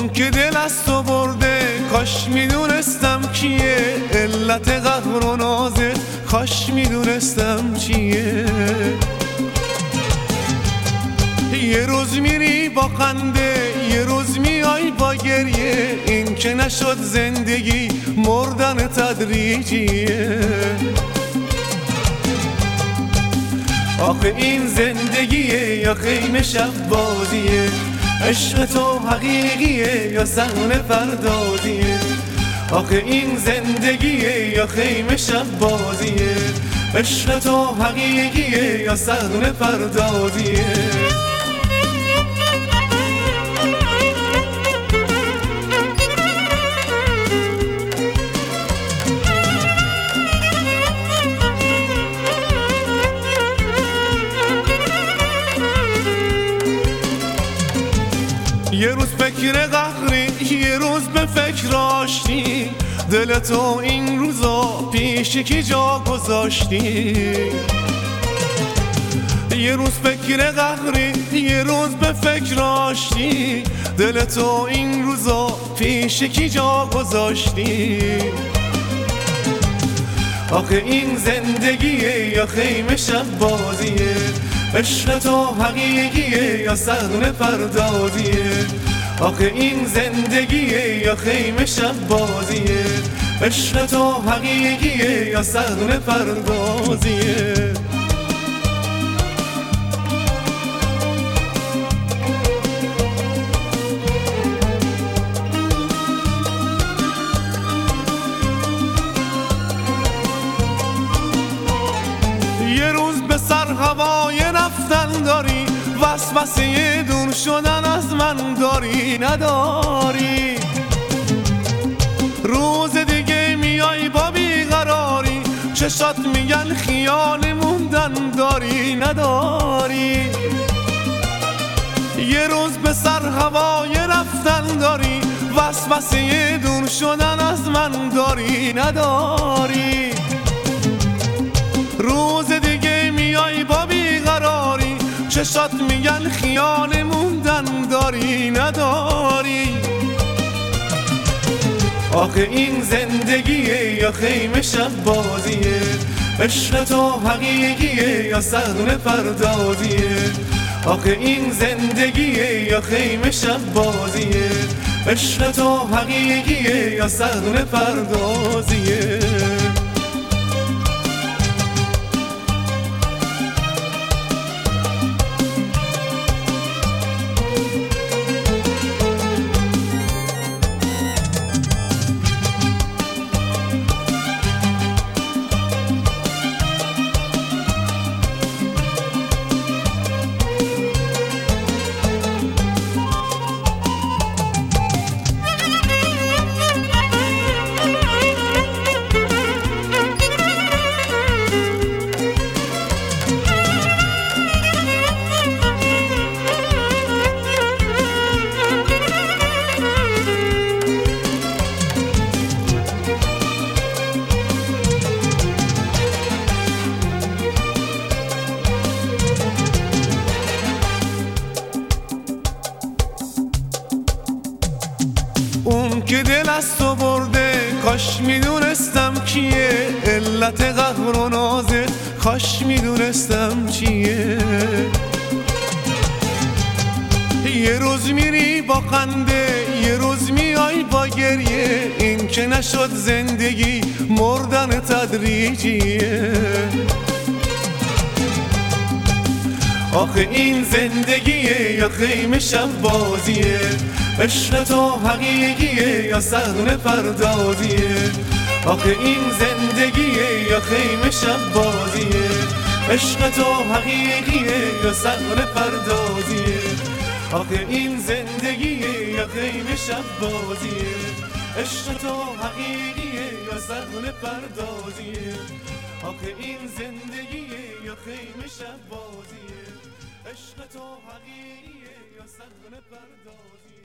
اون که دل از تو برده کاش میدونستم کیه، علت قهر و نازت کاش میدونستم چیه. یه روز میری با خنده، یه روز میای با گریه، این که نشد زندگی مردن تدریجیه. آخه این زندگیه یا خیمه شب بازیه، عشق تو حقیقیه یا صحن فردازیه. آخه این زندگیه یا خیمه شب بازیه، عشق تو حقیقیه یا صحن فردازیه. یه روز فکر قهری، یه روز به فکر آشتی، دل تو این روزا پیش کی جا گذاشتی. یه روز فکر قهری، یه روز به فکر آشتی، دل تو این روزا پیش کی جا گذاشتی. آخه این زندگیه یا خیمه شب بازیه، عشق تو حقیقیه یا صحن فردازیه. آخه این زندگیه یا خیمه شب بازیه، عشق تو حقیقیه یا صحن فردازیه. یه روز به سر هوای رفتن داری، وسوسه دور شدن از من داری نداری. روز دیگه میای با بیقراری، چشات میگن خیال موندن داری نداری. یه روز به سر هوای رفتن داری، وسوسه دور شدن از من داری نداری. روز دیگه میای با بیقراری، چشات میگن خیال موندن داری نداری. آخه این زندگیه یا خیمه شب بازیه، عشق تو حقیقیه یا صحن فردازیه. آخه این زندگیه یا خیمه شب بازیه، عشق تو حقیقیه یا صحن فردازیه. اون که دل از تو برده کاش میدونستم کیه، علت قهر و نازت کاش میدونستم چیه. یه روز میری با خنده، یه روز میای با گریه، این که نشد زندگی مردن تدریجیه. آخه این زندگیه یا خیمه شب بازیه، عشق تو حقیقیه یا صحن فردازیه. آخه این زندگیه یا خیمه شب بازیه، عشق تو حقیقیه یا صحن فردازیه. آخه این زندگیه یا خیمه شب بازیه، عشق تو حقیقیه یا صحن فردازیه. آخه این زندگیه یا خیمه شب بازیه، عشق تو حقیقیه یا صحن فردازیه.